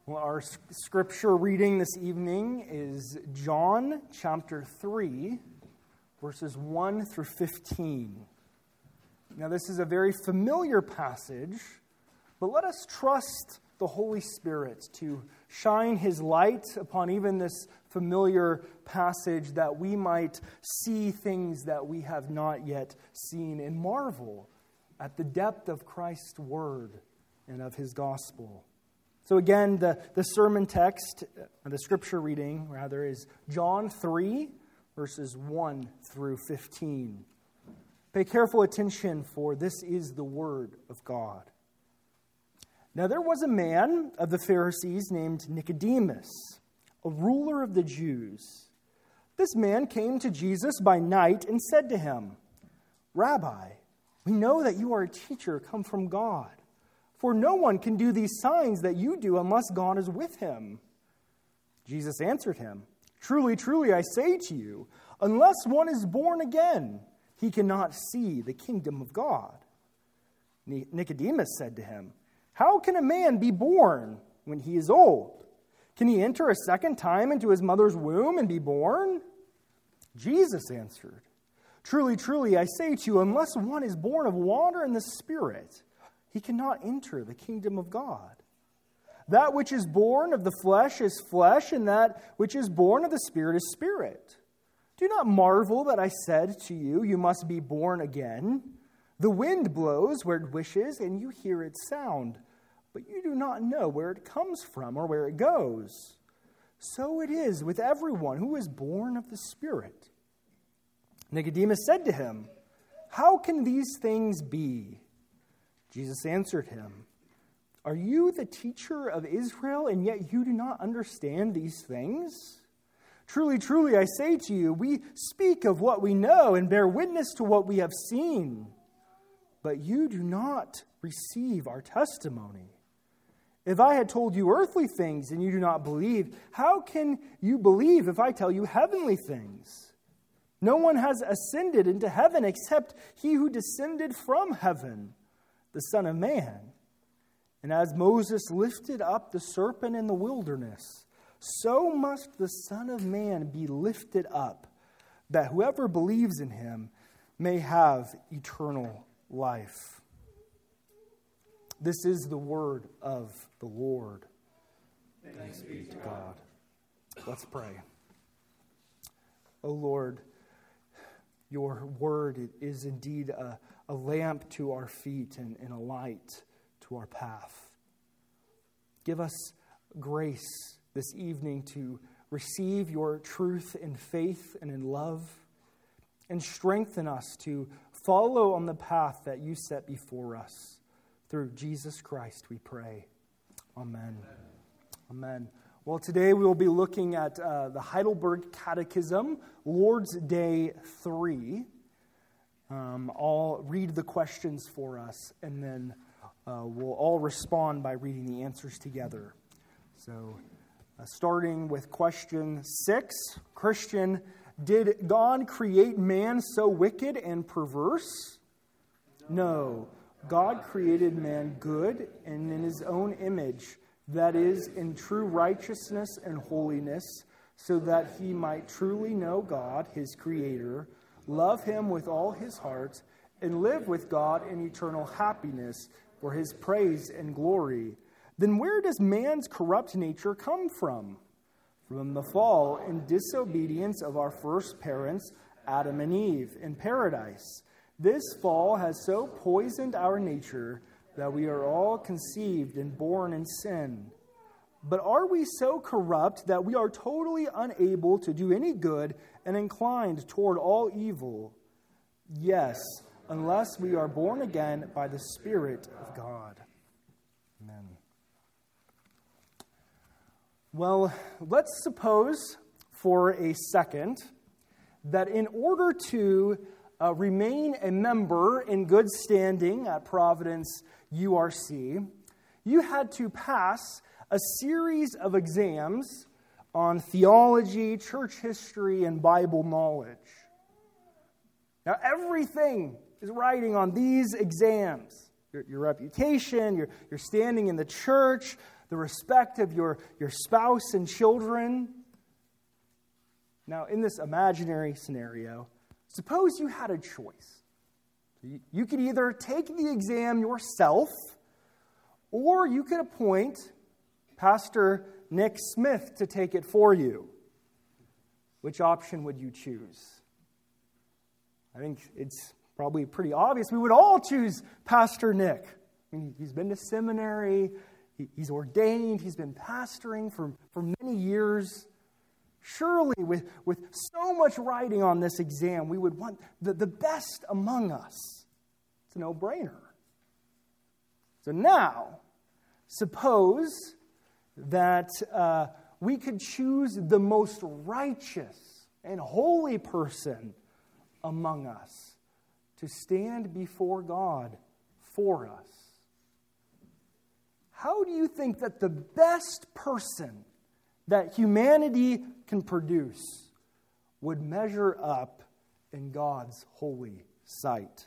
Well, our scripture reading this evening is John chapter 3, verses 1 through 15. Now, this is a very familiar passage, but let us trust the Holy Spirit to shine His light upon even this familiar passage, that we might see things that we have not yet seen and marvel at the depth of Christ's word and of His gospel. So again, the sermon text, the scripture reading, rather, is John 3, verses 1 through 15. Pay careful attention, for this is the word of God. Now there was a man of the Pharisees named Nicodemus, a ruler of the Jews. This man came to Jesus by night and said to him, "Rabbi, we know that you are a teacher come from God. For no one can do these signs that you do unless God is with him." Jesus answered him, "Truly, truly, I say to you, unless one is born again, he cannot see the kingdom of God." Nicodemus said to him, "How can a man be born when he is old? Can he enter a second time into his mother's womb and be born?" Jesus answered, "Truly, truly, I say to you, unless one is born of water and the Spirit, he cannot enter the kingdom of God. That which is born of the flesh is flesh, and that which is born of the Spirit is spirit. Do not marvel that I said to you, you must be born again. The wind blows where it wishes, and you hear its sound, but you do not know where it comes from or where it goes. So it is with everyone who is born of the Spirit." Nicodemus said to him, "How can these things be?" Jesus answered him, "Are you the teacher of Israel, and yet you do not understand these things? Truly, truly, I say to you, we speak of what we know and bear witness to what we have seen, but you do not receive our testimony. If I had told you earthly things and you do not believe, how can you believe if I tell you heavenly things? No one has ascended into heaven except he who descended from heaven, the Son of Man. And as Moses lifted up the serpent in the wilderness, so must the Son of Man be lifted up, that whoever believes in him may have eternal life." This is the word of the Lord. Thanks be to God. Let's pray. O Lord, your word is indeed a lamp to our feet and a light to our path. Give us grace this evening to receive your truth in faith and in love, and strengthen us to follow on the path that you set before us. Through Jesus Christ we pray. Amen. Amen. Well, today we will be looking at the Heidelberg Catechism, Lord's Day 3. I'll read the questions for us, and then we'll all respond by reading the answers together. So, starting with question 6. Christian, did God create man so wicked and perverse? No. God created man good and in his own image, that is, in true righteousness and holiness, so that he might truly know God, his Creator, love him with all his heart, and live with God in eternal happiness for his praise and glory. Then where does man's corrupt nature come from? From the fall and disobedience of our first parents, Adam and Eve, in paradise. This fall has so poisoned our nature that we are all conceived and born in sin. But are we so corrupt that we are totally unable to do any good and inclined toward all evil? Yes, unless we are born again by the Spirit of God. Amen. Well, let's suppose for a second that in order to remain a member in good standing at Providence URC, you had to pass a series of exams on theology, church history, and Bible knowledge. Now, everything is riding on these exams. Your reputation, your standing in the church, the respect of your spouse and children. Now, in this imaginary scenario, suppose you had a choice. You could either take the exam yourself, or you could appoint Pastor Nick Smith to take it for you. Which option would you choose? I think it's probably pretty obvious. We would all choose Pastor Nick. I mean, he's been to seminary, he's ordained, he's been pastoring for many years. Surely, with so much writing on this exam, we would want the best among us. It's a no-brainer. So now, suppose that we could choose the most righteous and holy person among us to stand before God for us. How do you think that the best person that humanity can produce would measure up in God's holy sight?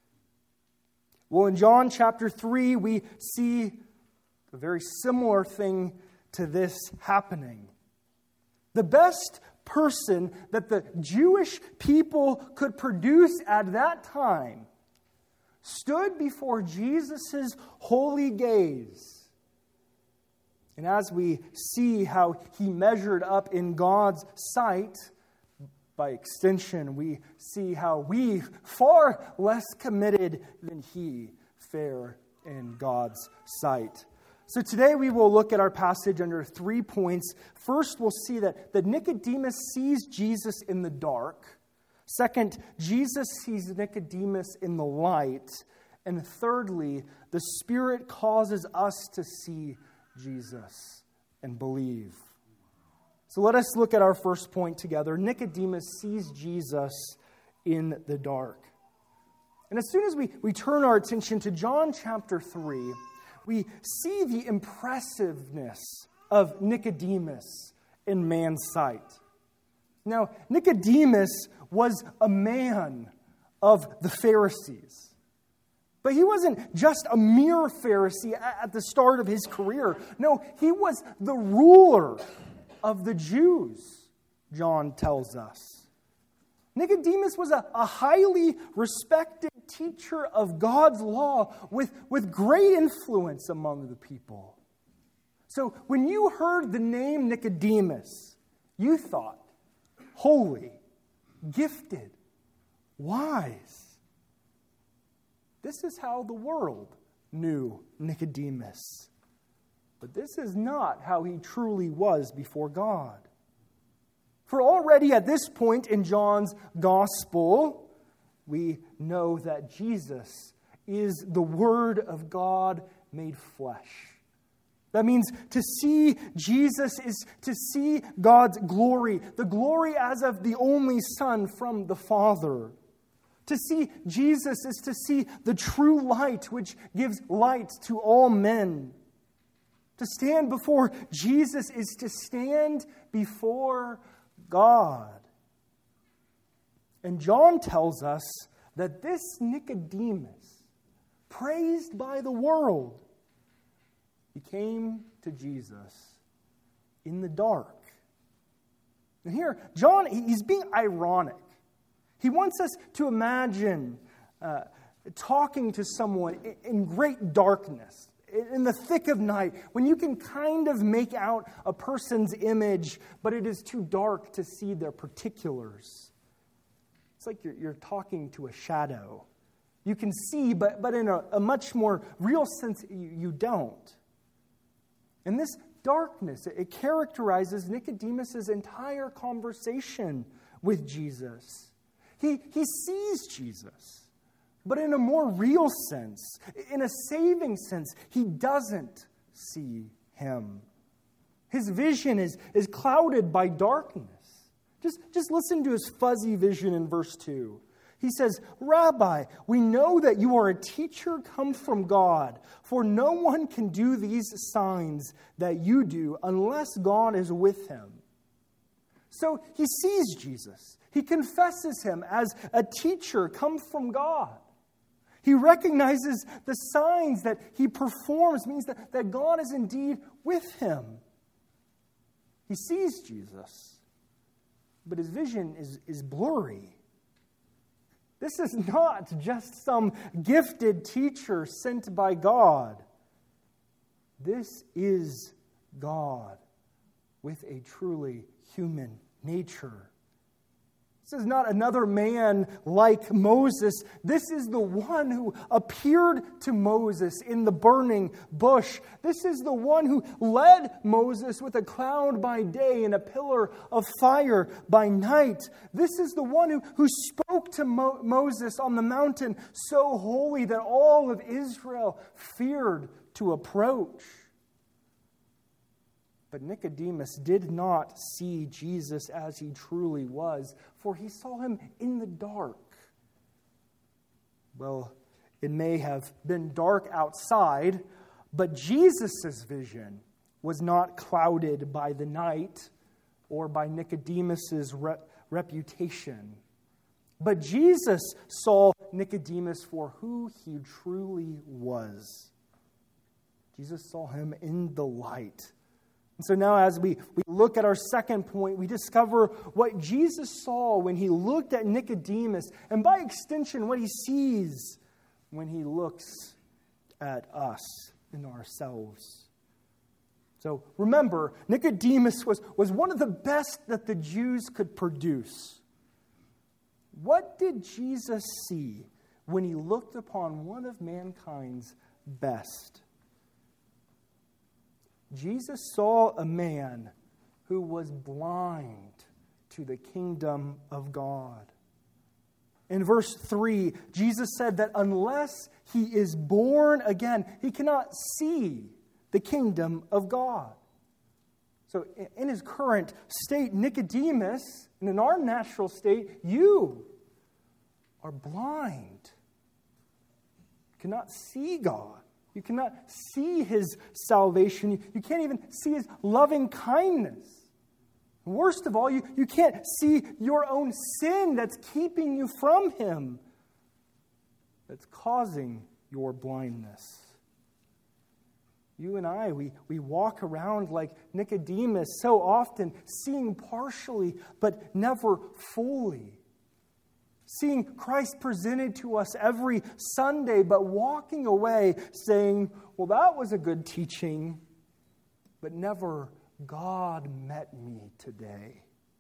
Well, in John chapter 3, we see a very similar thing to this happening. The best person that the Jewish people could produce at that time stood before Jesus' holy gaze. And as we see how he measured up in God's sight, by extension, we see how we, far less committed than he, fare in God's sight. So today we will look at our passage under 3 points. First, we'll see that Nicodemus sees Jesus in the dark. Second, Jesus sees Nicodemus in the light. And thirdly, the Spirit causes us to see Jesus and believe. So let us look at our first point together. Nicodemus sees Jesus in the dark. And as soon as we turn our attention to John chapter 3, we see the impressiveness of Nicodemus in man's sight. Now, Nicodemus was a man of the Pharisees. But he wasn't just a mere Pharisee at the start of his career. No, he was the ruler of the Jews, John tells us. Nicodemus was a highly respected teacher of God's law with great influence among the people. So when you heard the name Nicodemus, you thought, holy, gifted, wise. This is how the world knew Nicodemus. But this is not how he truly was before God. For already at this point in John's gospel, we know that Jesus is the Word of God made flesh. That means to see Jesus is to see God's glory, the glory as of the only Son from the Father. To see Jesus is to see the true light, which gives light to all men. To stand before Jesus is to stand before God. And John tells us that this Nicodemus, praised by the world, he came to Jesus in the dark. And here, John, he's being ironic. He wants us to imagine talking to someone in great darkness, in the thick of night, when you can kind of make out a person's image, but it is too dark to see their particulars. It's like you're talking to a shadow. You can see, but in a much more real sense, you don't. And this darkness, it characterizes Nicodemus' entire conversation with Jesus. He sees Jesus, but in a more real sense, in a saving sense, he doesn't see him. His vision is clouded by darkness. Just listen to his fuzzy vision in verse 2. He says, "Rabbi, we know that you are a teacher come from God, for no one can do these signs that you do unless God is with him." So he sees Jesus. He confesses him as a teacher come from God. He recognizes the signs that he performs, means that God is indeed with him. He sees Jesus, but his vision is blurry. This is not just some gifted teacher sent by God. This is God with a truly human nature. This is not another man like Moses. This is the one who appeared to Moses in the burning bush. This is the one who led Moses with a cloud by day and a pillar of fire by night. This is the one who spoke to Moses on the mountain so holy that all of Israel feared to approach. But Nicodemus did not see Jesus as he truly was, for he saw him in the dark. Well, it may have been dark outside, but Jesus' vision was not clouded by the night or by Nicodemus' reputation. But Jesus saw Nicodemus for who he truly was. Jesus saw him in the light. And so now as we look at our second point, we discover what Jesus saw when he looked at Nicodemus, and by extension, what he sees when he looks at us and ourselves. So remember, Nicodemus was one of the best that the Jews could produce. What did Jesus see when he looked upon one of mankind's best? Jesus saw a man who was blind to the kingdom of God. In verse 3, Jesus said that unless he is born again, he cannot see the kingdom of God. So in his current state, Nicodemus, and in our natural state, you are blind. You cannot see God. You cannot see his salvation. You can't even see his loving kindness. Worst of all, you can't see your own sin that's keeping you from him, that's causing your blindness. You and I, we walk around like Nicodemus so often, seeing partially but never fully. Seeing Christ presented to us every Sunday, but walking away saying, well, that was a good teaching, but never, God met me today.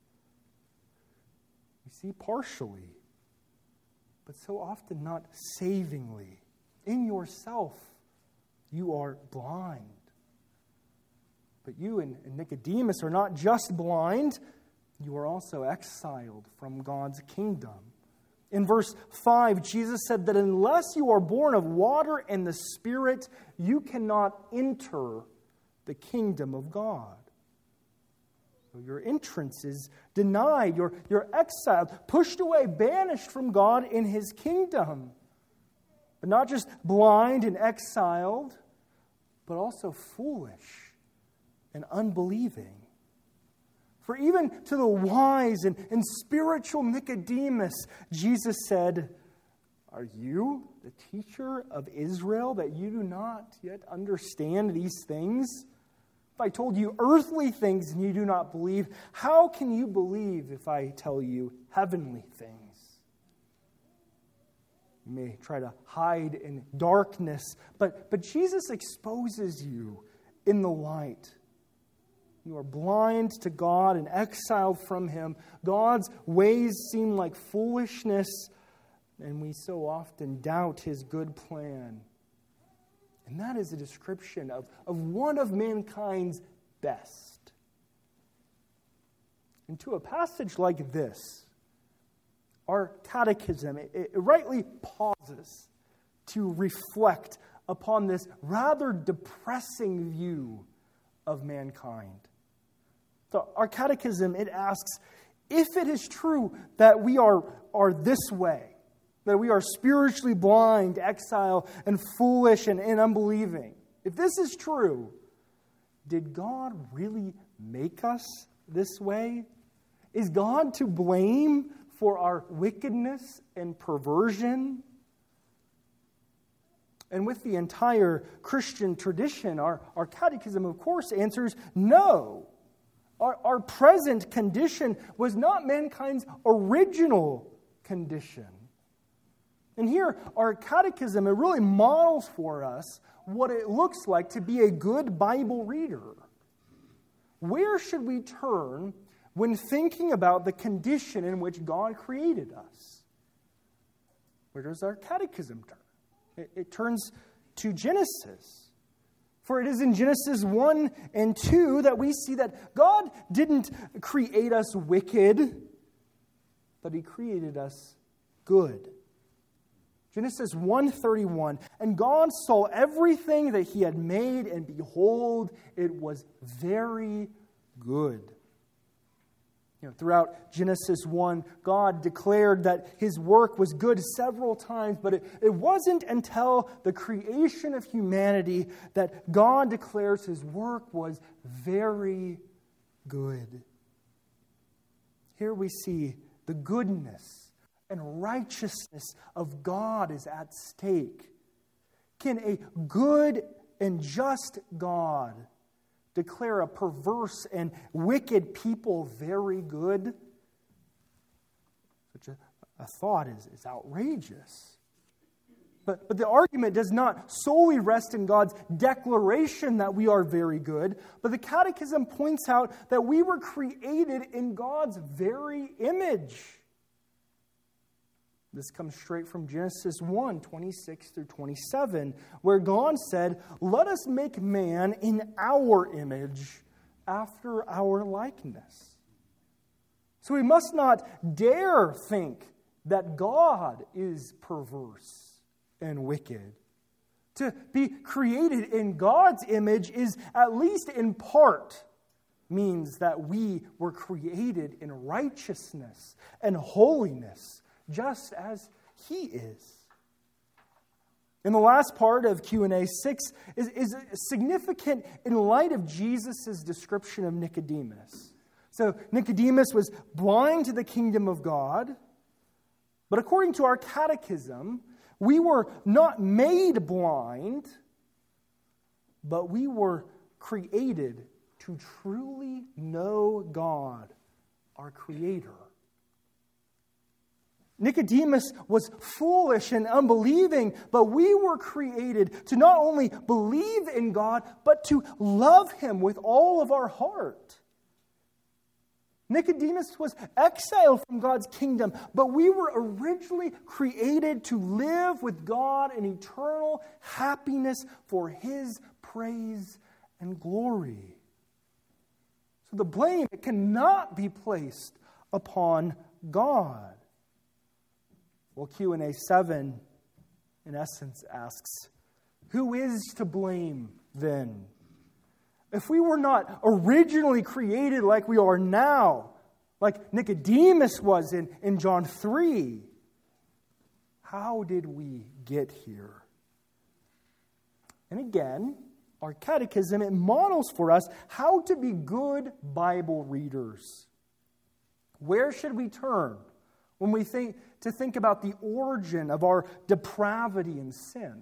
You see, partially, but so often not savingly. In yourself, you are blind. But you and Nicodemus are not just blind, you are also exiled from God's kingdom. In verse 5, Jesus said that unless you are born of water and the Spirit, you cannot enter the kingdom of God. So your entrance is denied. You're exiled, pushed away, banished from God in his kingdom. But not just blind and exiled, but also foolish and unbelieving. For even to the wise and spiritual Nicodemus, Jesus said, are you the teacher of Israel that you do not yet understand these things? If I told you earthly things and you do not believe, how can you believe if I tell you heavenly things? You may try to hide in darkness, but Jesus exposes you in the light. You are blind to God and exiled from him. God's ways seem like foolishness, and we so often doubt his good plan. And that is a description of one of mankind's best. And to a passage like this, our catechism, it rightly pauses to reflect upon this rather depressing view of mankind. So our catechism, it asks, if it is true that we are this way, that we are spiritually blind, exiled, and foolish and unbelieving, if this is true, did God really make us this way? Is God to blame for our wickedness and perversion? And with the entire Christian tradition, our catechism, of course, answers no. Our present condition was not mankind's original condition. And here, our catechism, it really models for us what it looks like to be a good Bible reader. Where should we turn when thinking about the condition in which God created us? Where does our catechism turn? It turns to Genesis. For it is in Genesis 1 and 2 that we see that God didn't create us wicked, but He created us good. Genesis 1:31, and God saw everything that He had made, and behold, it was very good. Throughout Genesis 1, God declared that His work was good several times, but it wasn't until the creation of humanity that God declares His work was very good. Here we see the goodness and righteousness of God is at stake. Can a good and just God declare a perverse and wicked people very good? Such a thought is outrageous. But the argument does not solely rest in God's declaration that we are very good, but the Catechism points out that we were created in God's very image. This comes straight from Genesis 1, 26 through 27, where God said, "Let us make man in our image, after our likeness." So we must not dare think that God is perverse and wicked. To be created in God's image is, at least in part, means that we were created in righteousness and holiness, just as He is. And the last part of Q&A 6 is significant in light of Jesus' description of Nicodemus. So Nicodemus was blind to the kingdom of God, but according to our catechism, we were not made blind, but we were created to truly know God, our Creator. Nicodemus was foolish and unbelieving, but we were created to not only believe in God, but to love Him with all of our heart. Nicodemus was exiled from God's kingdom, but we were originally created to live with God in eternal happiness for His praise and glory. So the blame cannot be placed upon God. Well, Q&A 7, in essence, asks, who is to blame then? If we were not originally created like we are now, like Nicodemus was in John 3, how did we get here? And again, our catechism, it models for us how to be good Bible readers. Where should we turn when we think about the origin of our depravity and sin?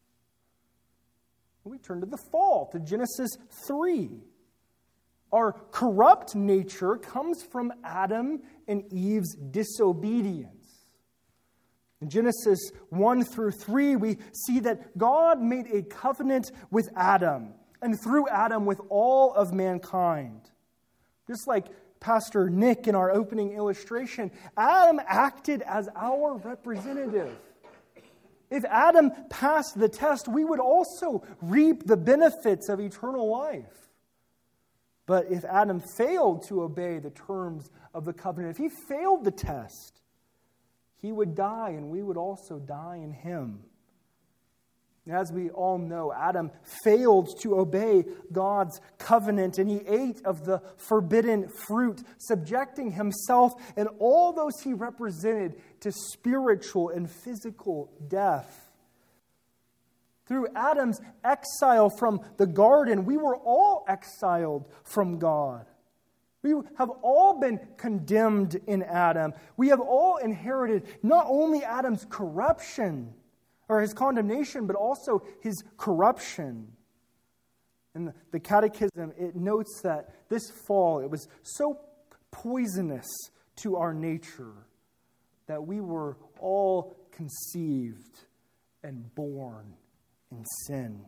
We turn to the fall, to Genesis 3. Our corrupt nature comes from Adam and Eve's disobedience. In Genesis 1 through 3, we see that God made a covenant with Adam, and through Adam with all of mankind. Just like Pastor Nick in our opening illustration, Adam acted as our representative. If Adam passed the test, we would also reap the benefits of eternal life. But if Adam failed to obey the terms of the covenant, if he failed the test, he would die and we would also die in him. As we all know, Adam failed to obey God's covenant, and he ate of the forbidden fruit, subjecting himself and all those he represented to spiritual and physical death. Through Adam's exile from the garden, we were all exiled from God. We have all been condemned in Adam. We have all inherited not only Adam's corruption, or his condemnation, but also his corruption. And the Catechism, it notes that this fall, it was so poisonous to our nature that we were all conceived and born in sin.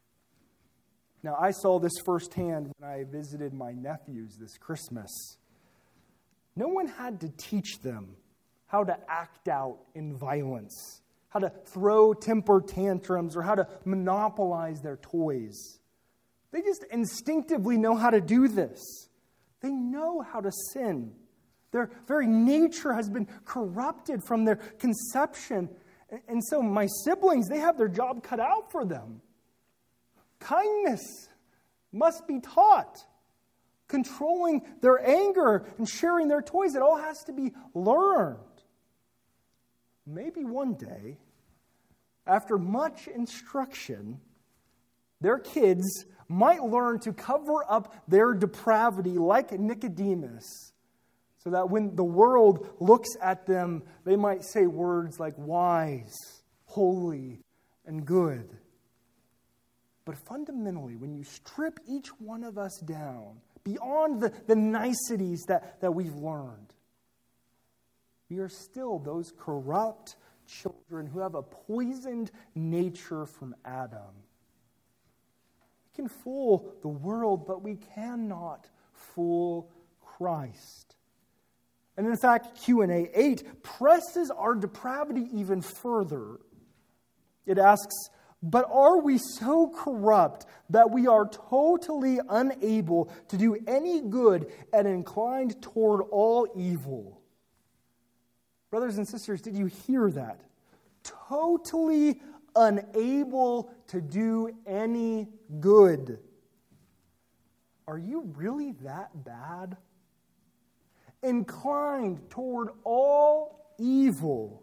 Now, I saw this firsthand when I visited my nephews this Christmas. No one had to teach them how to act out in violence, how to throw temper tantrums, or how to monopolize their toys. They just instinctively know how to do this. They know how to sin. Their very nature has been corrupted from their conception. And so my siblings, they have their job cut out for them. Kindness must be taught. Controlling their anger and sharing their toys, it all has to be learned. Maybe one day, after much instruction, their kids might learn to cover up their depravity like Nicodemus, so that when the world looks at them, they might say words like wise, holy, and good. But fundamentally, when you strip each one of us down, beyond the niceties that we've learned, we are still those corrupt children who have a poisoned nature from Adam. We can fool the world, but we cannot fool Christ. And in fact, Q&A 8 presses our depravity even further. It asks, but are we so corrupt that we are totally unable to do any good and inclined toward all evil? Brothers and sisters, did you hear that? Totally unable to do any good. Are you really that bad? Inclined toward all evil.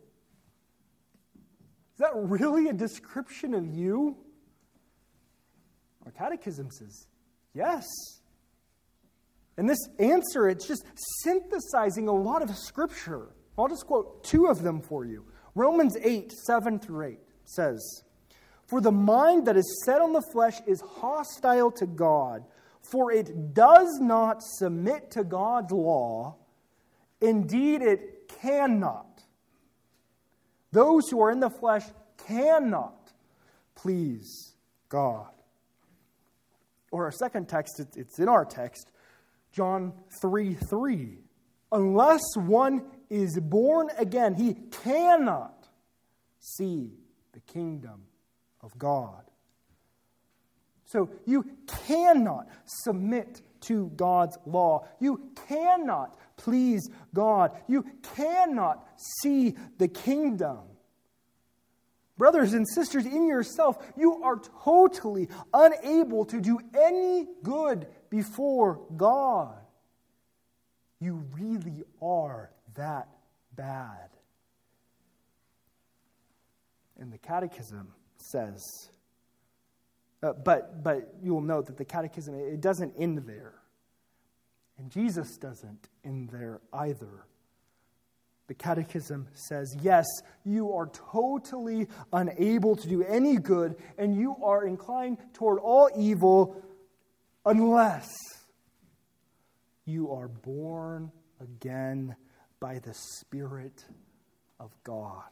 Is that really a description of you? Our catechism says, yes. And this answer, it's just synthesizing a lot of Scripture. I'll just quote two of them for you. Romans 8, 7 through 8 says, for the mind that is set on the flesh is hostile to God, for it does not submit to God's law. Indeed, it cannot. Those who are in the flesh cannot please God. Or our second text, it's in our text, John 3:3. Unless one is born again, he cannot see the kingdom of God. So you cannot submit to God's law. You cannot please God. You cannot see the kingdom. Brothers and sisters, in yourself, you are totally unable to do any good before God. You really are that bad. And the Catechism says, but you will note that the Catechism, it doesn't end there. And Jesus doesn't end there either. The Catechism says, yes, you are totally unable to do any good, and you are inclined toward all evil unless you are born again by the Spirit of God.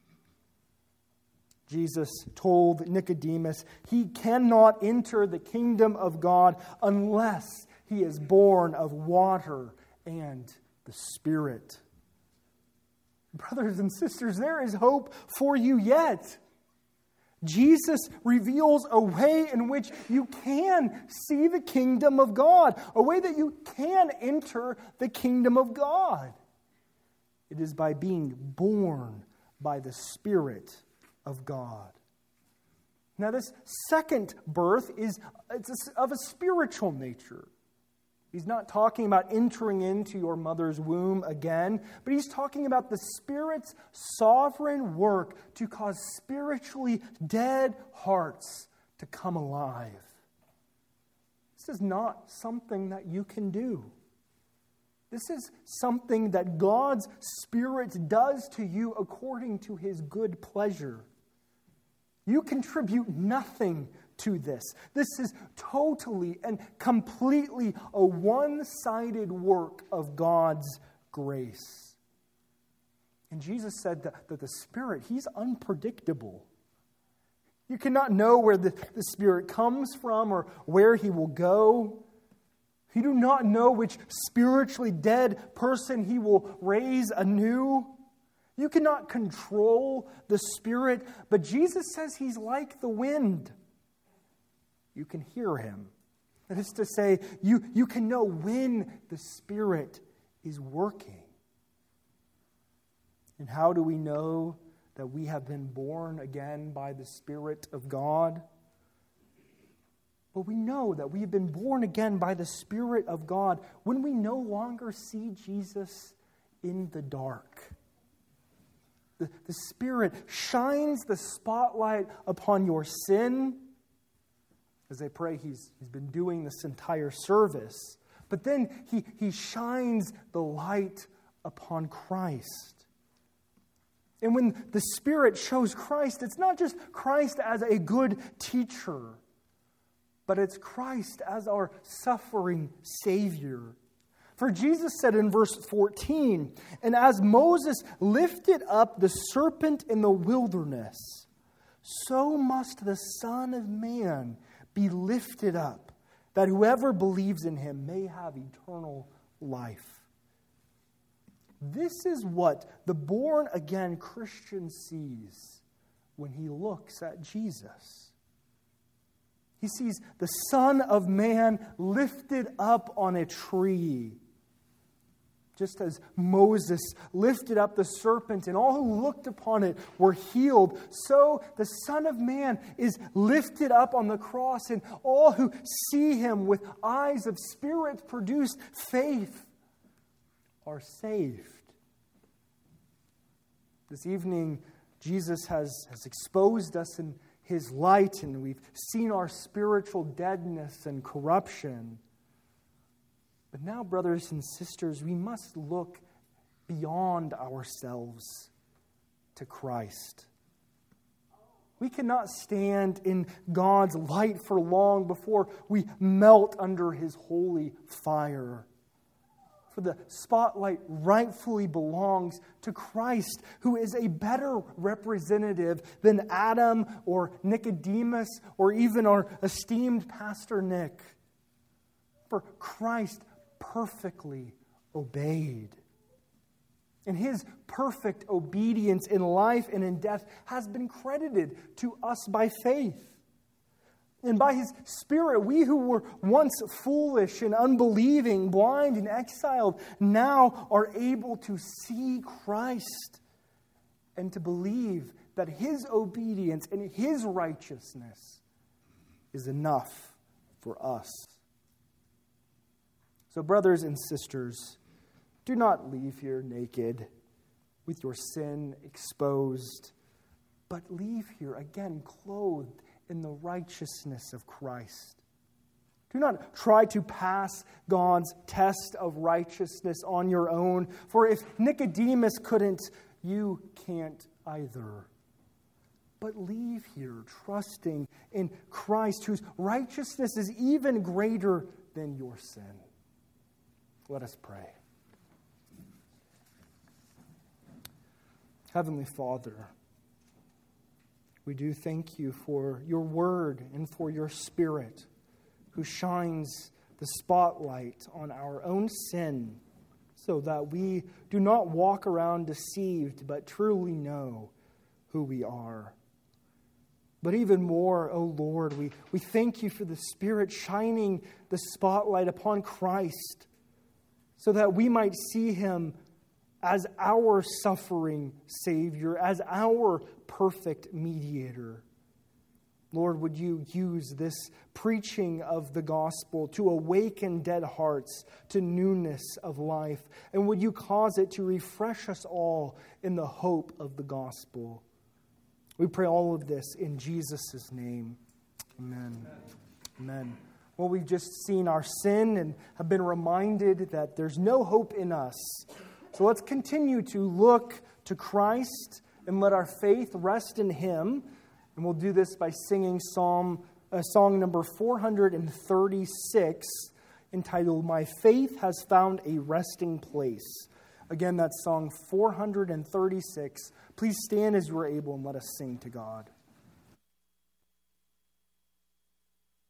Jesus told Nicodemus he cannot enter the kingdom of God unless he is born of water and the Spirit. Brothers and sisters, there is hope for you yet. Jesus reveals a way in which you can see the kingdom of God, a way that you can enter the kingdom of God. It is by being born by the Spirit of God. Now, this second birth is of a spiritual nature. He's not talking about entering into your mother's womb again, but he's talking about the Spirit's sovereign work to cause spiritually dead hearts to come alive. This is not something that you can do. This is something that God's Spirit does to you according to His good pleasure. You contribute nothing to this. This is totally and completely a one-sided work of God's grace. And Jesus said that the Spirit, He's unpredictable. You cannot know where the Spirit comes from or where He will go. You do not know which spiritually dead person He will raise anew. You cannot control the Spirit, but Jesus says He's like the wind. You can hear Him. That is to say, you can know when the Spirit is working. And how do we know that we have been born again by the Spirit of God? But we know that we have been born again by the Spirit of God when we no longer see Jesus in the dark. The Spirit shines the spotlight upon your sin. As I pray, He's been doing this entire service. But then He shines the light upon Christ. And when the Spirit shows Christ, it's not just Christ as a good teacher, but it's Christ as our suffering Savior. For Jesus said in verse 14, "And as Moses lifted up the serpent in the wilderness, so must the Son of Man be lifted up, that whoever believes in Him may have eternal life." This is what the born-again Christian sees when he looks at Jesus. He sees the Son of Man lifted up on a tree. Just as Moses lifted up the serpent and all who looked upon it were healed, so the Son of Man is lifted up on the cross, and all who see Him with eyes of Spirit-produced faith are saved. This evening, Jesus has exposed us in His light, and we've seen our spiritual deadness and corruption. But now, brothers and sisters, we must look beyond ourselves to Christ. We cannot stand in God's light for long before we melt under His holy fire. For the spotlight rightfully belongs to Christ, who is a better representative than Adam or Nicodemus or even our esteemed Pastor Nick. For Christ perfectly obeyed. And His perfect obedience in life and in death has been credited to us by faith. And by His Spirit, we who were once foolish and unbelieving, blind and exiled, now are able to see Christ and to believe that His obedience and His righteousness is enough for us. So, brothers and sisters, do not leave here naked with your sin exposed, but leave here again clothed in the righteousness of Christ. Do not try to pass God's test of righteousness on your own, for if Nicodemus couldn't, you can't either. But leave here trusting in Christ, whose righteousness is even greater than your sin. Let us pray. Heavenly Father, we do thank You for Your word and for Your Spirit, who shines the spotlight on our own sin so that we do not walk around deceived but truly know who we are. But even more, O Lord, we thank You for the Spirit shining the spotlight upon Christ so that we might see Him as our suffering Savior, as our perfect mediator. Lord, would You use this preaching of the gospel to awaken dead hearts to newness of life, and would You cause it to refresh us all in the hope of the gospel. We pray all of this in Jesus' name. Amen. Amen. Well, we've just seen our sin and have been reminded that there's no hope in us. So let's continue to look to Christ and let our faith rest in Him. And we'll do this by singing song number 436, entitled, "My Faith Has Found a Resting Place." Again, that's song 436. Please stand as you are able and let us sing to God.